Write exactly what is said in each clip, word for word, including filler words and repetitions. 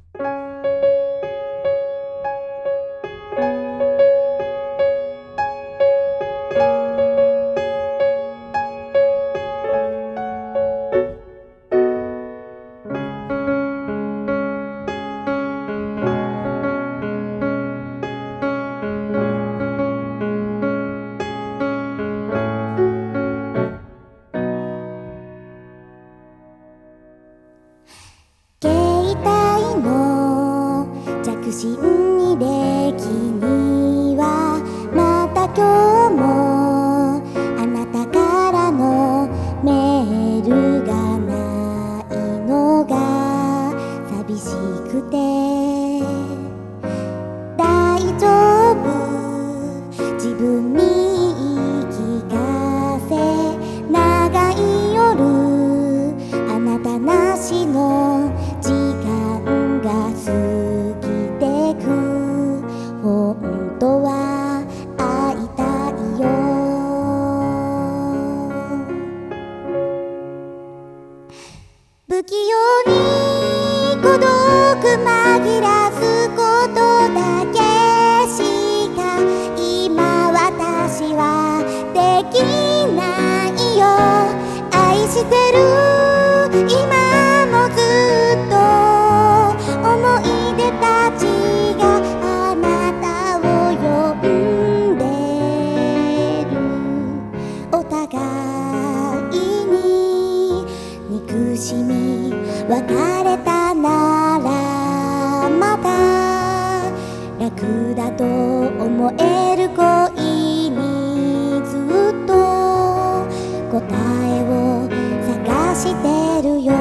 着信履歴にはまた今日もあなたからのメールがないのが寂しくて大丈夫自分に言い聞かせ長い夜あなたなしの時間が過ぎ本当は会いたいよ不器用に孤独紛らすことだけしか今私はできないよ愛してる今もずっと思い出たちがお互いに憎しみ別れたならまだ楽だと思える恋にずっと答えを探してるよ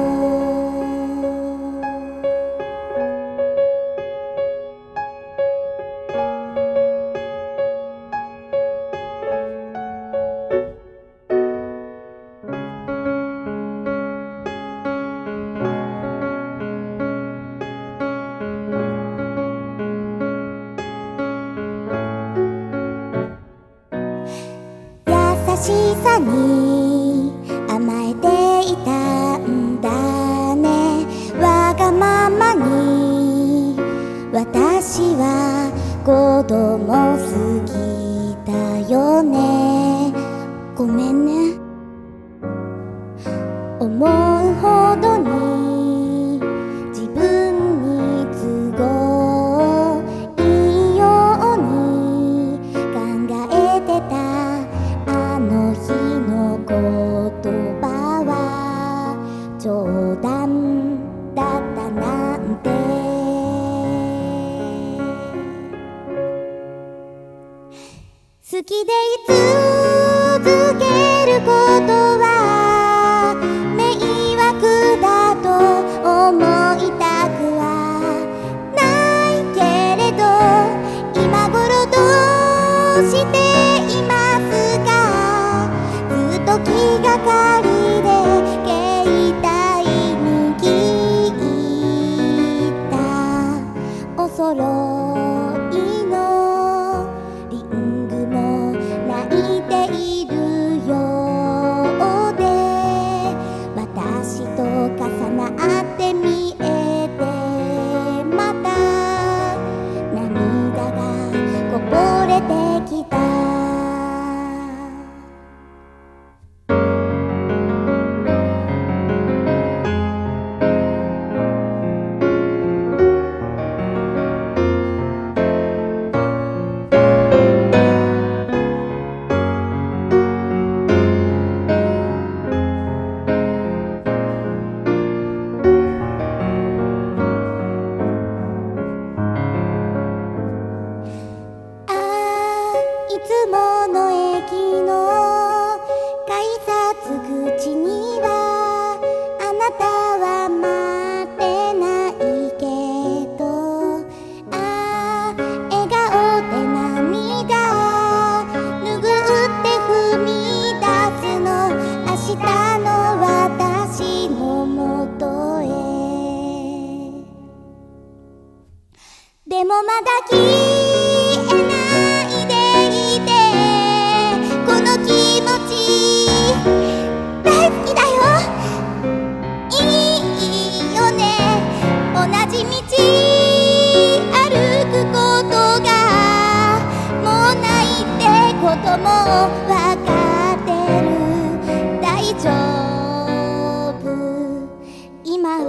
優しさに甘えていたんだねわがままに私は子供すぎたよねごめんね思うほどに自分に都合いいように考えてたあの日の言葉は冗談だったなんて好きでい続けることは迷惑だと思いたくはないけれど今頃どうしていますかずっと気がかりで携帯に聞いたおそろいのリングも泣いているようで私と重なって見えてまた涙がこぼれてきたいつもの駅の改札口にはあなたは待ってないけどああ笑顔で涙拭って踏み出すの明日の私のもとへでもまだ消えないで大好きだよいいよね同じ道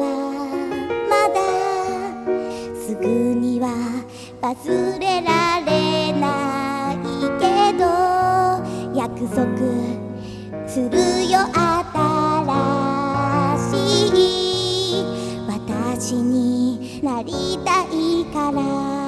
まだすぐには忘れられないけど約束するよ新しい私になりたいから